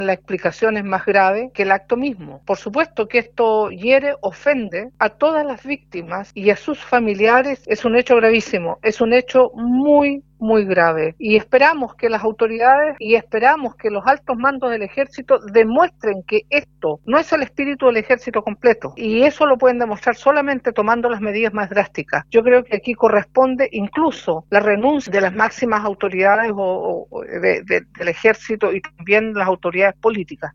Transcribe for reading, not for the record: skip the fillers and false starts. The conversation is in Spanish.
La explicación es más grave que el acto mismo. Por supuesto que esto hiere, ofende a todas las víctimas y a sus familiares. Es un hecho gravísimo, es un hecho muy grave. Y esperamos que las autoridades y esperamos que los altos mandos del ejército demuestren que esto no es el espíritu del ejército completo. Y eso lo pueden demostrar solamente tomando las medidas más drásticas. Yo creo que aquí corresponde incluso la renuncia de las máximas autoridades del ejército y también las autoridades políticas.